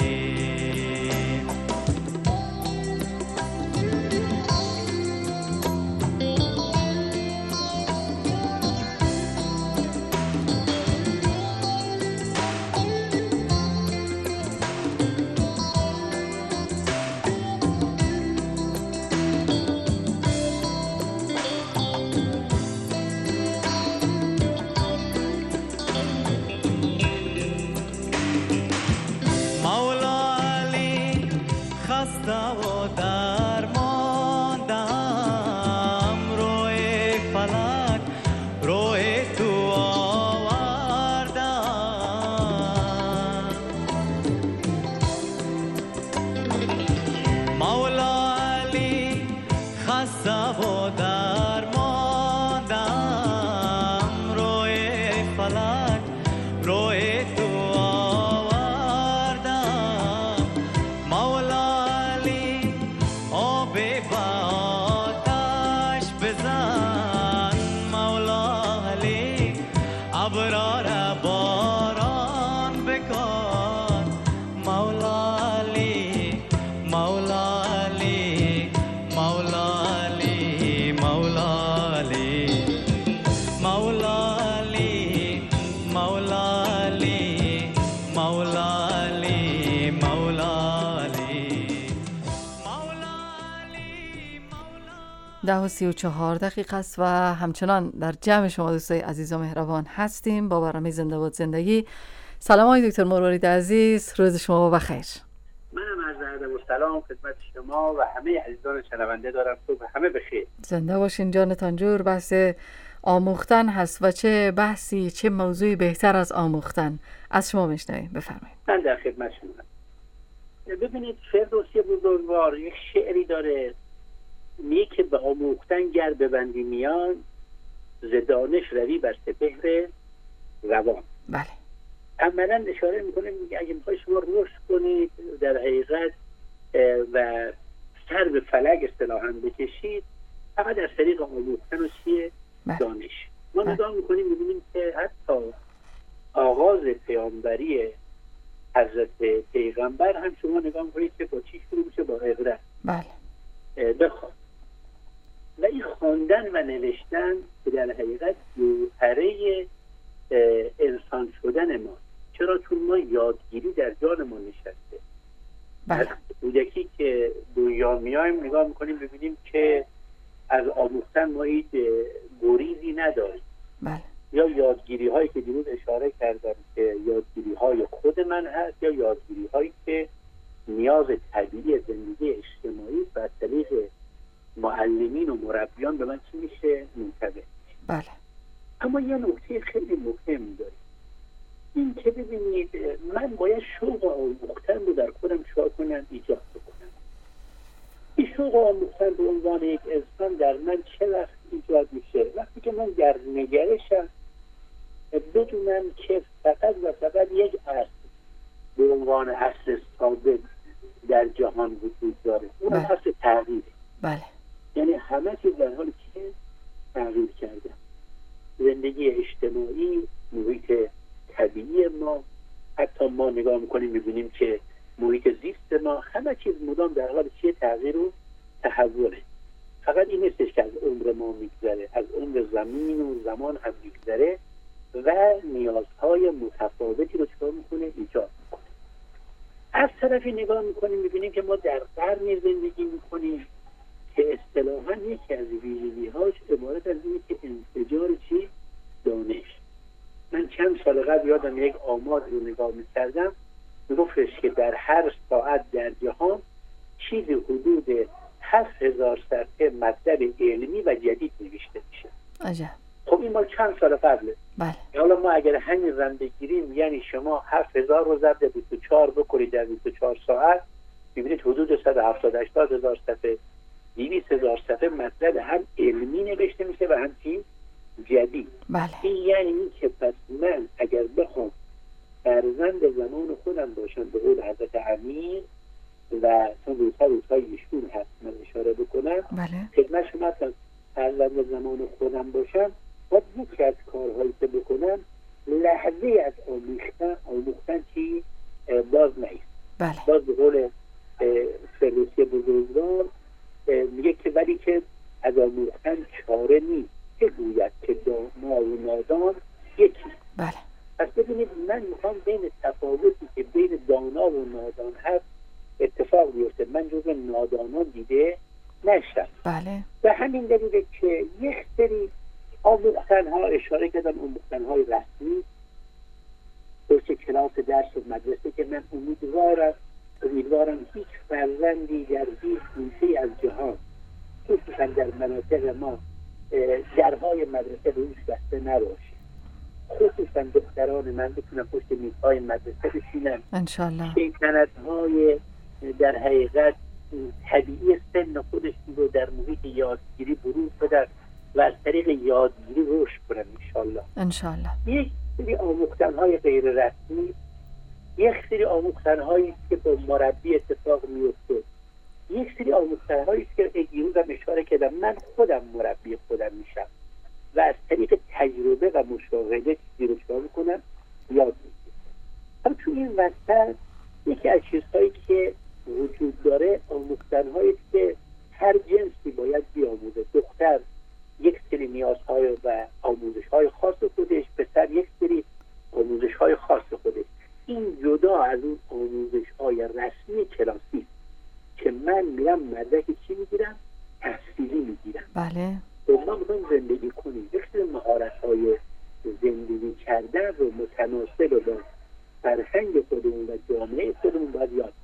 ده و 34 دقیقه است و همچنان در جمع شما دوستای عزیز و مهربان هستیم با برنامه زنده باد زندگی. سلام آقای دکتر مروارید عزیز، روز شما بخیر. منم عرض ادب و سلام خدمت شما و همه عزیزان شنونده دارم. صبح همه بخیر. زنده باشین جانتان جور. بحث آموختن هست و چه بحثی، چه موضوعی بهتر از آموختن. از شما میشنویم، بفرمایید. من در خدمت شما. ببینید فردوسی بزرگوار یک شعری داره میگه که به آموختن گر ببندی میان ز دانش روی بر سپهر روان. بله. عملا اشاره میکنه میگه اگه میخوای شما رشد کنید در حقیقت و سر به فلک اصطلاحاً بکشید فقط از طریق آموختن و چیه؟ دانش. ما نگاه میکنیم میبینیم که حتی آغاز پیامبری حضرت پیغمبر هم شما نگاه میکنید که با چی شروع میشه؟ با اقرا. بله. بخوان و این خواندن و نوشتن که در حقیقت جوهره انسان شدن ما. چرا؟ چون ما یادگیری در جان ما نشسته. بله. کودکی که دنیا میایم نگاه میکنیم ببینیم که از آموختن ما هیچ گریزی نداریم. بله. یا یادگیری هایی که دیروز اشاره کردم که یادگیری های خود من هست یا یادگیری هایی که نیاز طبیعی زندگی اجتماعی و از طریق معلمین و مربیان به من چی میشه؟ منتبه. بله. اما یه نکته خیلی مهم داریم، این که ببینید من باید شوق آموختن رو در خودم چیکار کنم؟ ایجاد بکنم. این شوق آموختن به عنوان یک انسان در من چه وقت ایجاد میشه؟ وقتی که من در نگرشم بدونم که فقط و فقط یک اصل به عنوان اصل ثابت در جهان وجود داره، اون اصل تغییره. بله. یعنی همه چیز در حالی که تغییر کرده، زندگی اجتماعی، محیط طبیعی ما، حتی ما نگاه میکنیم میبینیم که محیط زیست ما، همه چیز مدام در حال چیه؟ تغییر و تحوله. فقط این نیستش که از عمر ما میگذره، از عمر زمین و زمان هم میگذره و نیازهای متفاوتی رو چکار میکنه؟ ایجاد میکنه. از طرفی نگاه میکنیم میبینیم که ما در قرنی زندگی میکنیم که اتفاقا یکی از ویژگی‌هاش عبارت از اینه که انفجار چی؟ دانش. من چند سال قبل یادم یک آمار رو نگاه می‌کردم میگفتش که در هر ساعت در جهان چیزی حدود 7000 صفحه مطلب علمی و جدید نوشته میشه. عجب. خب این مال چند سال قبله. بله. حالا ما اگر همین رم بگیریم یعنی شما 7000 رو ضرب 24 بکنید در 24 ساعت می‌بینید حدود 170-80 هزار صفحه 200,000 صفحه مطلب هم علمی نوشته میشه و هم چیز جدید. بله. این یعنی این که پس من اگر بخوام فرزند زمان خودم باشم به قول حضرت امیر و روزهای ایشون هست من اشاره بکنم بله. خدمت شما هستم فرزند زمان خودم باشم باید یکی از کارهایی که بکنم لحظه از آموختن چی باز نیست. بله. باز به قول فردوسی بزرگوار میگه که ولی که از آموختن چاره نیست که گوید که دانا و نادان یکی. بله. پس ببینید من میخوام بین تفاوتی که بین دانا و نادان هست اتفاق بیفته. من جزو نادانان دیده نشدم. بله. به همین دلیله که یک سری آموختنها اشاره کردم آموختنهای رسمی دوست کلاس درس و مدرسه که من امیدوارم هیچ فرزندی در هیچ گوشه از جهان خصوصا در مناطق ما درهای مدرسه روش بسته نباشه. خصوصا دختران من بتونن پشت میزهای مدرسه بشینن انشالله. این سندهای در حقیقت طبیعی سن خودش رو در محیط یادگیری بروز بدن و از طریق یادگیری رشد کنن انشالله. یک سری آموختنهای غیر رسمی، یک سری آموختنهایی که با مربی اتفاق میفته، یک سری آموختنهایی که دیروز هم اشاره کردم من خودم مربی خودم میشم و از طریق تجربه و مشاهده چیزی رو چکار میکنم یاد میگیرم. هم تو این وسط یکی از چیزهایی که وجود داره آموختنهایی که هر جنسی باید بیاموزه. دختر یک سری نیازهای و آموزش‌های خاص خودش، پسر یک سری آموزش‌های خاص خودش. این جدا از اون آموزش‌های رسمی کلاسی که من میرم مدرک چی میگیرم؟ تحصیلی میگیرم. بله. ما میخوایم زندگی کنیم. یک سری مهارت‌های زندگی کردن رو متناسب با فرهنگ خودمون و جامعه خودمون باید یاد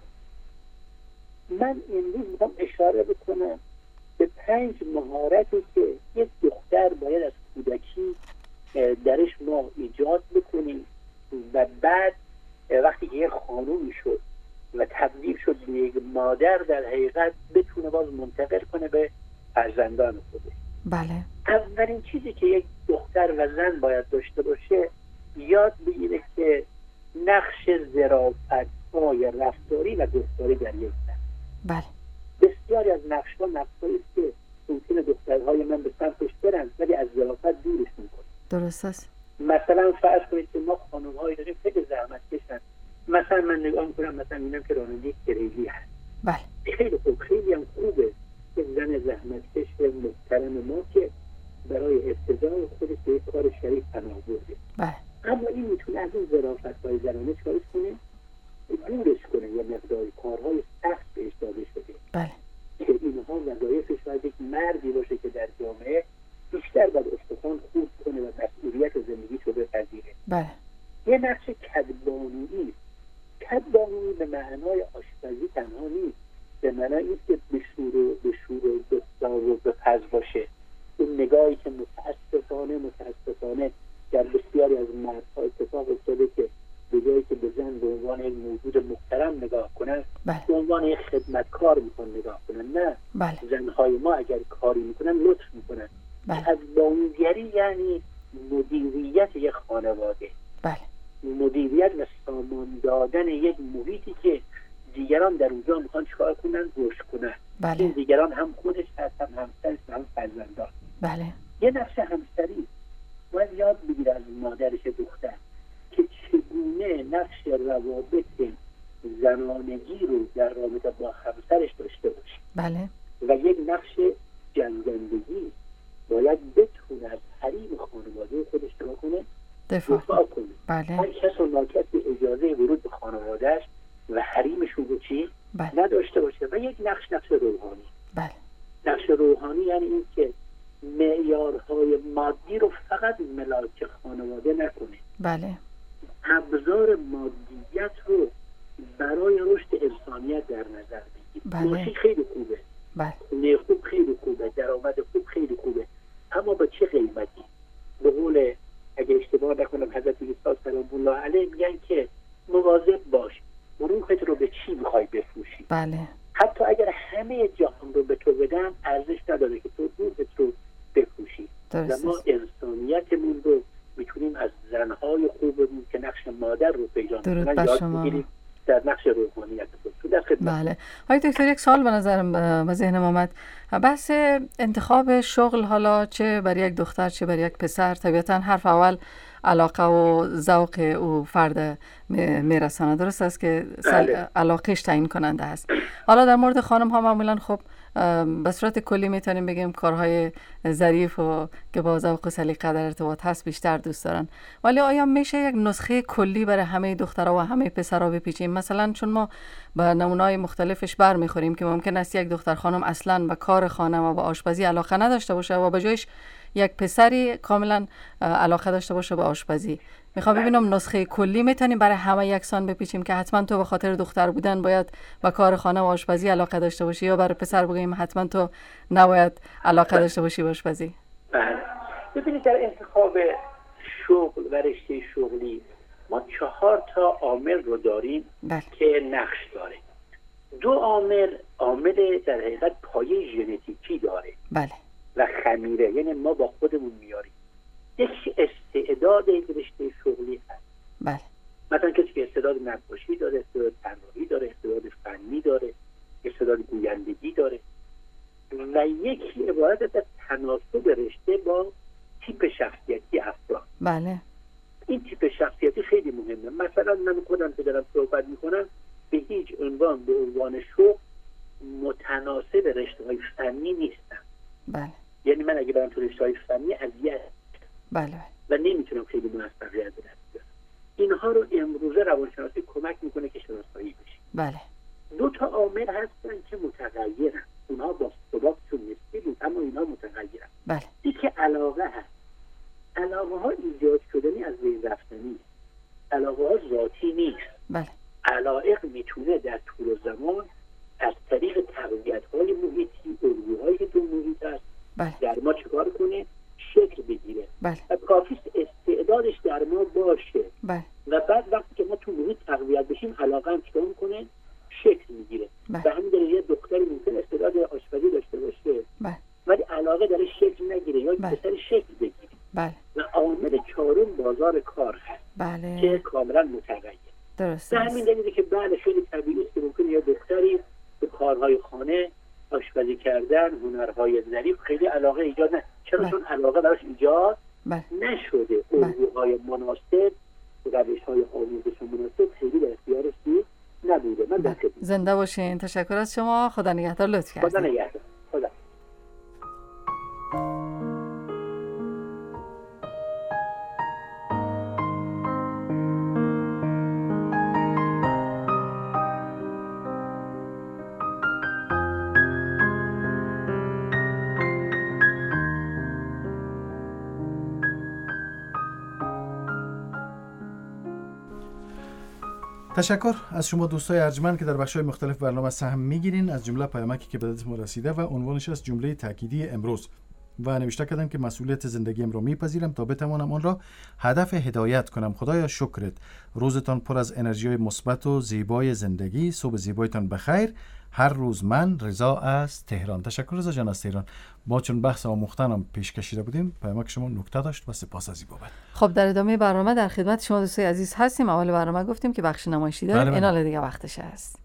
کنیم. من امروز میخوام اشاره بکنم به 5 مهارتی که یک دختر باید از کودکی درش ما ایجاد بکنیم و بعد وقتی که یک خانومی شد و تبدیل شد به یک مادر در حقیقت بتونه باز منتقل کنه به فرزندان خودش. بله. اولین چیزی که یک دختر و زن باید داشته باشه یاد بگیره که نقش ظرافت‌های رفتاری و گفتاری در یک زن. بله. بسیاری از نقش‌ها نقش‌هایی است که ممکنه دخترهای من به سمتش برن ولی از ظرافت دورش می‌کنه. درست است. مثلا فرض کنید که ما خانم‌هایی داریم خیلی زحمت کشن. مثلا من نگاه می‌کنم مثلا می‌بینم که راننده کریلی هست. بله. خیلی خوب، خیلی هم خوبه که زن زحمتکش محترم ما که برای افتضاح خودش به یک کار شریف پناه برده. بله. اما این میتونه از این ظرافت‌های زنانه چیکارش کنه؟ دورش کنه یا مقداری کارهای سخت بهش داده شده. بله. که اینها وظایفش باید یک مردی باشه که در جامعه بیشتر باید استخوان خوب کنه و مسئولیت زندگیش رو بپذیره. بله. یه نقش کدبانویی. کدبانویی به معنای آشپزی تنها نیست، به معنای این که به شور و دستار و به پز باشه. اون نگاهی که متاسفانه در بسیاری از مردها اتفاق افتاده که به جایی که به زن به عنوان یک موجود محترم نگاه کنن به عنوان یک خدمتکار میکنن نگاه کنن. نه. زنهای ما اگر کاری میکنن لطف میکنن. کدبانویی یعنی مدیریت یک خانواده. بله. مدیریت و سامان دادن یک محیطی که دیگران در اونجا میخوان چیکار کنن؟ رشد کنن. بله. این دیگران هم خودش هست، هم همسرش، هم فرزندان. بله. یه نقش همسری باید یاد بگیره از مادرش دختر که چگونه نقش روابط زنانگی رو در رابطه با همسرش داشته باشه. بله. و یک نقش جنگندگی باید بتونه از حریم خانواده خودش دفاع کنه. بله. هر کس و ناکسی اجازه ورود به خانوادهش و حریمشون رو چی؟ بله. نداشته باشه. و یک نقش روحانی. بله. نقش روحانی یعنی این که معیارهای مادی رو فقط ملاک خانواده نکنه، بله، ابزار مادیت رو برای رشد انسانیت در نظر بگیر. بله. ماشین خیلی خوبه، بله، خونه خوب خیلی خوبه، درآمد خوب خیلی خوبه، اما با چه قیمتی؟ به قول اگه اشتباه نکنم حضرت عیسی سلام الله علیه میگن که مواظب باش روحت رو به چی میخوای بفروشی. بله، حتی اگر همه جهان رو به تو بدن ارزش نداره که تو روحت رو بفروشی. و ما انسانیتمون رو میتونیم از زنهای خوبمون که نقش مادر رو پیدا میکنن یاد بگیریم در نقش روحانیت خود. بله. آقای دکتر یک سوال به نظرم به ذهنم آمد. بحث انتخاب شغل، حالا چه برای یک دختر چه برای یک پسر، طبیعتا حرف اول علاقه و ذوق او فرد میرسانه. درست است که علاقهش تعیین کننده است. حالا در مورد خانم ها معمولا خب به صورت کلی میتونیم بگیم کارهای ظریف و که با ذوق و سلیقه در ارتباط هست بیشتر دوست دارن. ولی آیا میشه یک نسخه کلی برای همه دخترها و همه پسرها بپیچیم؟ مثلا چون ما با نمونه‌های مختلفش برمیخوریم که ممکن است یک دختر خانم اصلا به کار خانه و به آشپزی علاقه نداشته باشه و به جایش یک پسری کاملا علاقه داشته باشه به آشپزی. میخوام ببینم نسخه کلی میتونیم برای همه یکسان بپیچیم که حتما تو به خاطر دختر بودن باید به کار خانه و آشپزی علاقه داشته باشی، یا برای پسر بگیم حتما تو نباید علاقه داشته باشی به آشپزی؟ ببینید در انتخاب شغل و رشته شغلی ما 4 عامل رو داریم که نقش داره. 2 عامل در حقیقت پایه ژنتیکی داره. بله. و خمیره، یعنی ما با خودمون میاریم. یک استعداد رشته شغلی هست. بله. مثلا کسی که استعداد نقاشی داره، استعداد طراحی داره، استعداد فنی داره، استعداد گویندگی داره، و یکی عبارت از تناسب رشته با تیپ شخصیتی افراد. بله. این تیپ شخصیتی خیلی مهمه. مثلا من خودم که دارم صحبت میکنم به هیچ عنوان به عنوان شغل متناسب رشته‌های فنی نیستم. بله. یعنی من اگه برم تو رشته‌های فنی اذیت بله و نمیتونم خیلی موفقیت بدم. اینها رو امروزه روانشناسی کمک میکنه که شناسایی بشه. بله. 2 عامل هستن که متغیرن. اونها با ثباتشون نسبی بود اما اینها متغیرن. بله. یکی علاقه هست. علاقه ها ایجاد شدنی از بین رفتنی. علاقه ها ذاتی نیست. بله. علایق میتونه در طول زمان از طریق تقویت‌های محیطی، الگوهایی که تو محیط هست در ما چیکار کنه؟ شکل بگیره. بله. و کافیست استعدادش در ما باشه. بله. و بعد وقتی که ما تو محیط تقویت بشیم علاقه هم چیکار کنه؟ شکل میگیره. و همین دلیل یه دختری ممکن استعداد آشپزی داشته باشه ولی علاقه در شکل نگیره یا پسر شکل بگیره. بله. و عامل 4 بازار کار هست. بله. که کاملا متغیر. درسته. به همین دلیله که بله خیلی طبیعی است که ممکنه یه دختری به کارهای خانه، آشپزی کردن، هنرهای ظریف خیلی علاقه ایجاد نه. چرا؟ چون علاقه براش ایجاد نشده. الگوهای مناسب، روش‌های آموزش مناسب خیلی در اختیارش نبوده. من در خدمت. زنده باشین. تشکر از شما. خدا نگهدار. لطف کردید. خدا نگهدار. خدا. تشکر از شما دوستای ارجمند که در بخش‌های مختلف برنامه سهم می‌گیرین، از جمله پیامکی که به دستم رسیده و عنوانش از جمله تأکیدی امروز و نوشته کردم که مسئولیت زندگیم را میپذیرم تا بتوانم آن را هدف هدایت کنم. خدایا شکرت. روزتان پر از انرژی مثبت و زیبای زندگی. صبح زیبایتان بخیر. هر روز من رضا از تهران. تشکر رضا جان از تهران. ما چون بحث آموختنم پیش کشیده بودیم پیامک شما نکته داشت و سپاس از این بابت. خب در ادامه برنامه در خدمت شما دوستای عزیز هستیم. اول برنامه گفتیم که بخش نمایشی داریم. این حالا دیگه وقتش است.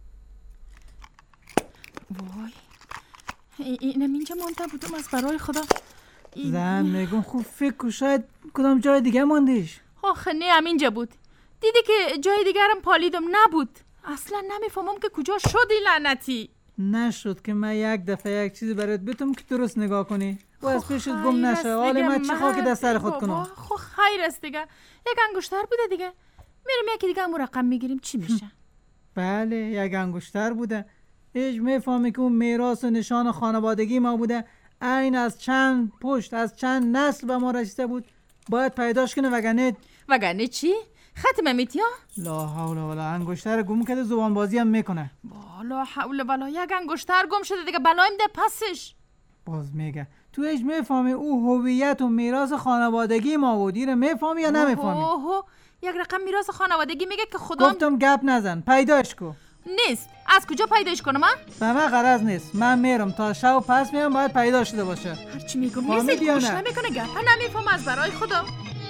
وای اینم اینجا مونده بودم از برای خدا. زن میگم خوب فکر کن شاید کدام جای دیگه موندیش. آخه نه همینجا بود. دیدی که جای دیگرم پالیدم نبود. اصلا نمیفهمم که کجا شدی لعنتی. نشد که من یک دفعه یک چیزی برات بتم که درست نگاه کنی و از پیشت گم نشه. حالا من چه خاکی دست سر خود کنم؟ خب خیر است دیگه. یک انگشتر بوده دیگه. میریم یکی دیگه هم رقم میگیریم چی میشه؟ بله یک انگشتر بوده. هیچ میفهمی که اون میراث و نشان خانوادگی ما بوده، این از چند پشت از چند نسل به ما رسیده بود، باید پیداش کنه. وگرنه چی؟ ختم میتیا؟ لا حول ولا انگشتر گم کرده، زبان بازی هم میکنه. لا حول ولا، یک انگشتر گم شده دیگه، بلایم ده پسش. باز میگه تو هیچ میفهمی او هویت و میراث خانوادگی ما بود، اینو میفهمی یا نمیفهمی؟ یک رقم میراث خانوادگی میگه که خدا گفتم گپ نزن، پیداش کو. نیست. از کجا پیداش کنم من؟ به من غرض نیست، من میرم تا شب پس میام، باید پیدا شده باشه. هرچی میگم نیست، گوش نمیکنه، گپ نمیفهم از برای خدا.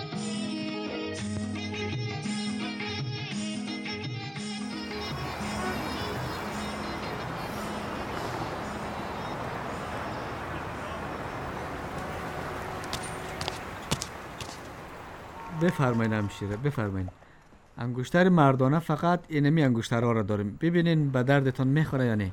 بفرمایید همشیره، بفرمایید. انگشتر مردانه فقط اینمی انگشترها را داریم، ببینین به دردتان میخوره یا نه.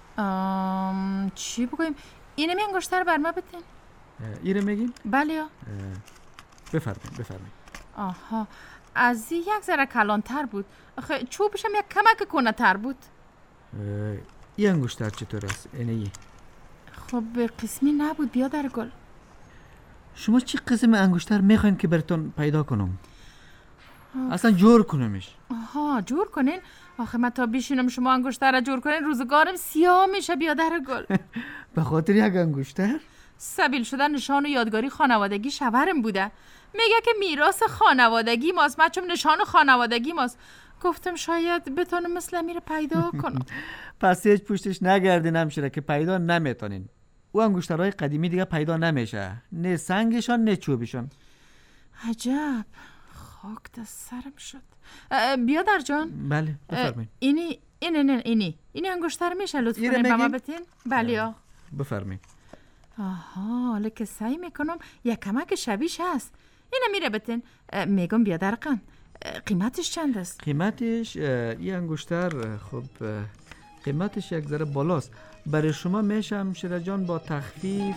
چی بگویم؟ اینمی انگشتر بر ما بتین. ایره میگین؟ بله یا. بفرمایید. آها، از یک ذره کلانتر بود. آخه چوبشم یک کمک کنه تر بود. این انگشتر چطور است؟ اینه خب به قسمی نبود بیادر گل. شما چی قسم انگشتر میخواین که براتون پیدا کنم؟ اصلا جور کنمش. آها، جور کنین؟ آخه من تا بیشینم شما انگشتر را جور کنین روزگارم سیاه میشه بیادر گل. به خاطر یک انگشتر؟ سبیل شده نشان و یادگاری خانوادگی شوهرم بوده. میگه که میراث خانوادگی ماست، من چون نشان خانوادگی ماست. گفتم شاید بتونم مثل امیر پیدا کنم. پس هیچ پشتش نگردین همشیره که پیدا نمیتونین. او انگشترهای قدیمی دیگه پیدا نمیشه، نه سنگشان نه چوبشان. عجب، خاک دست سرم شد. بیادر جان. بله بفرمایید. اینی انگشتر میشه لطف کنین به ما بتین؟ بله یا. بفرمایید. آها، حالا که سعی میکنم یک کمک شبیش هست. اینه میره بتین. میگم بیادر قن، قیمتش چند است؟ قیمتش این انگشتر خب قیمتش یک ذره بالاست. برای شما میشه همشیره جان با تخفیف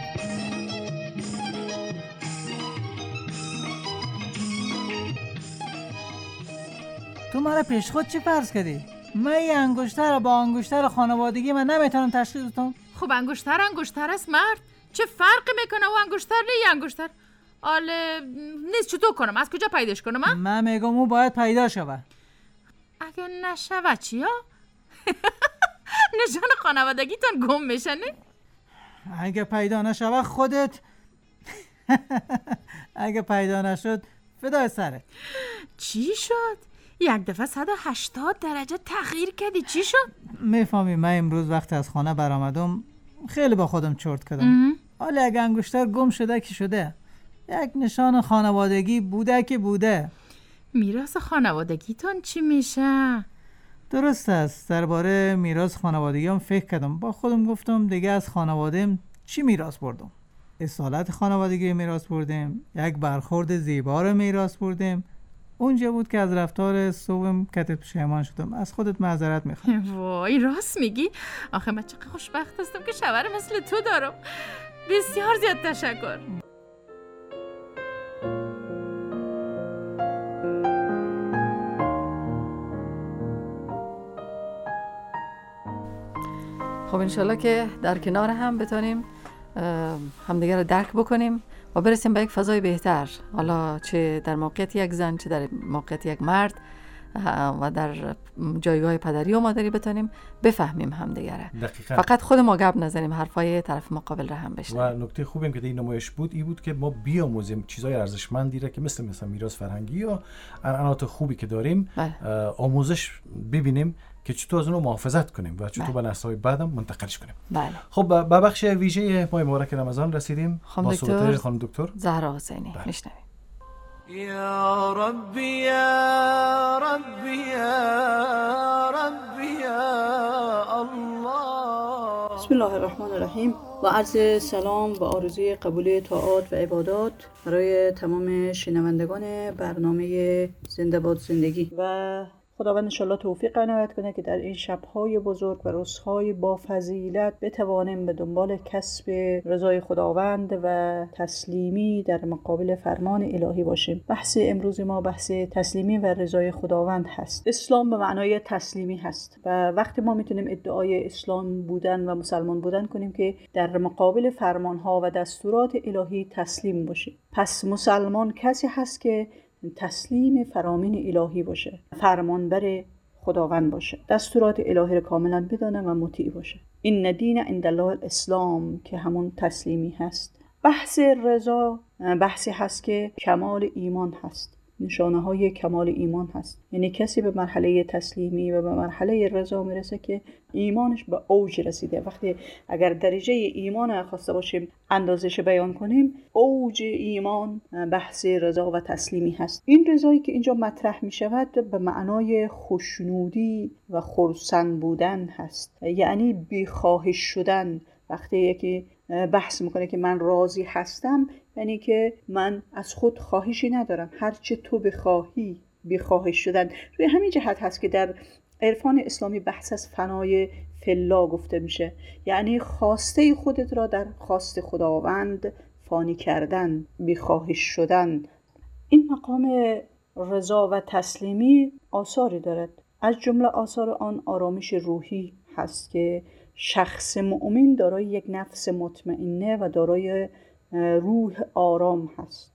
تو مرا پیش خود چی فرض کردی؟ من این انگشتر رو با انگشتر خانوادگی من نمیتونم تشخیص بدم. خب انگشتر است مرد، چه فرقی میکنه و انگشتر نه انگشتر؟ آله نیست، چطور کنم؟ از کجا پیداش کنم؟ من میگم او باید پیدا شود. اگه نشوه چیا؟ نشان خانوادگیتون گم میشه نه؟ اگه پیدا نشوه خودت اگه پیدا نشد فدای سرت. چی شد؟ یک دفعه 180 درجه تغییر کردی، چی شد؟ میفهمی من امروز وقتی از خانه برآمدم خیلی با خودم چرت کردم. حالا اگه انگشتر گم شده که شده، یک نشان خانوادگی بوده که بوده. میراث خانوادگیتون چی میشه؟ درست است، درباره میراث خانوادگیام فکر کردم، با خودم گفتم دیگه از خانواده‌ام چی میراث بردم؟ اصالت خانوادگی میراث بردیم، یک برخورد زیبا رو میراث بردیم. اونجا بود که از رفتار صبحم کتت پشیمان شدم. از خودت معذرت میخوام. وای راست میگی؟ آخه من چقدر خوشبخت هستم که شوهر مثل تو دارم. بسیار زیاد تشکر. خب انشالله که در کنار هم بتونیم همدیگر رو درک بکنیم و برسیم به یک فضای بهتر، حالا چه در موقعیت یک زن چه در موقعیت یک مرد و در جایگاه پدری و مادری بتونیم بفهمیم همدیگره. فقط خود ما گپ نزنیم، حرفای طرف مقابل را هم بشنویم. و نکته خوبی که این نمایش بود این بود که ما بیاموزیم چیزای ارزشمندی را که مثل میراث فرهنگی یا عنعنات خوبی که داریم آموزش ببینیم که چطور از اون رو محافظت کنیم و چطور به نسل‌های بعدم منتقلش کنیم. بله. خب به بخش ویژه ماه مبارک رمضان رسیدیم با صحبت خانم دکتر زهرا حسینی. میشنویم. یا ربی یا ربی یا ربی یا الله. بسم الله الرحمن الرحیم و عرض سلام و آرزوی قبولی طاعات و عبادات برای تمام شنوندگان برنامه زنده باد زندگی و خداوند انشالله توفیق عنایت کنه که در این شب‌های بزرگ و روزهای با فضیلت بتوانیم به دنبال کسب رضای خداوند و تسلیمی در مقابل فرمان الهی باشیم. بحث امروز ما بحث تسلیمی و رضای خداوند هست. اسلام به معنای تسلیمی هست و وقتی ما میتونیم ادعای اسلام بودن و مسلمان بودن کنیم که در مقابل فرمانها و دستورات الهی تسلیم باشیم. پس مسلمان کسی هست که تسلیم فرامین الهی باشه، فرمانبر خداوند باشه، دستورات الهی رو کاملا بدانه و مطیع باشه. این دین عند الله الاسلام که همون تسلیمی هست. بحث رضا بحثی هست که کمال ایمان هست، نشانه های کمال ایمان هست. یعنی کسی به مرحله تسلیمی و به مرحله رضا میرسه که ایمانش به اوج رسیده. وقتی اگر درجه ایمان خواسته باشیم اندازش بیان کنیم، اوج ایمان بحث رضا و تسلیمی هست. این رضایی که اینجا مطرح می شود به معنای خوشنودی و خرسند بودن هست، یعنی بیخواهش شدن. وقتی یکی بحث میکنه که من راضی هستم، یعنی که من از خود خواهشی ندارم، هرچه تو بخواهی. بیخواهش شدن روی همین جهت هست که در عرفان اسلامی بحث از فنای فلا گفته میشه، یعنی خواسته خودت را در خواست خداوند فانی کردن، بیخواهش شدن. این مقام رضا و تسلیمی آثاری دارد. از جمله آثار آن آرامش روحی هست که شخص مؤمن دارای یک نفس مطمئنه و دارای روح آرام هست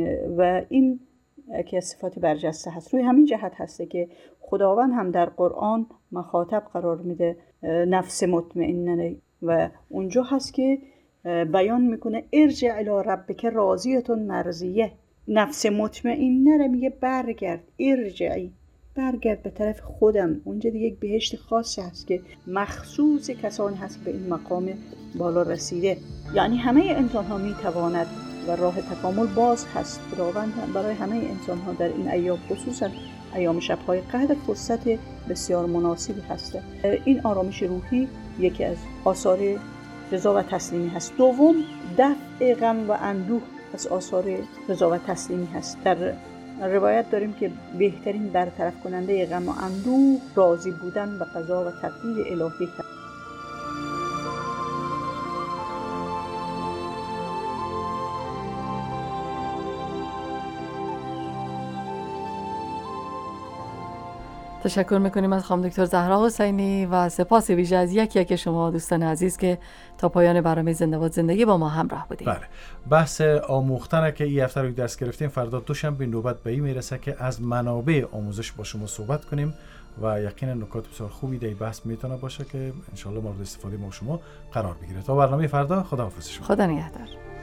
و این که صفات برجسته هست. روی همین جهت هسته که خداوند هم در قرآن مخاطب قرار میده نفس مطمئنه و اونجا هست که بیان میکنه ارجع الی ربک راضیة مرضیه. نفس مطمئنه رو میگه برگرد، ارجعی، برگرد به طرف خودم. اونجا دیگه یک بهشت خاصی هست که مخصوص کسانی هست به این مقام بالا رسیده. یعنی همه انسان ها میتواند و راه تکامل باز هست. خداوند برای همه انسان ها در این ایام، خصوصا ایام شب‌های قدر، فرصت بسیار مناسبی هست. این آرامش روحی یکی از آثار رضا و تسلیمی هست. دوم، دفع غم و اندوه از آثار رضا و تسلیمی هست. در روایت داریم که بهترین برطرف کننده غم و اندوه راضی بودن به قضا و تقدیر الهی هست. تشکر میکنیم از خانم دکتر زهرا حسینی و سپاس ویژه از یک شما دوستان عزیز که تا پایان برنامه زنده باد زندگی با ما همراه بودید. بله، بحث آموختن که این هفته رو درس گرفتیم، فردا دوشنبه نوبت به این میرسه که از منابع آموزش با شما صحبت کنیم و یقینا نکات بسیار خوبی در این بحث میتونه باشه که ان شاء الله مورد استفاده ما شما قرار بگیره. تا برنامه فردا، خداحافظ شما. خدا نگهدار.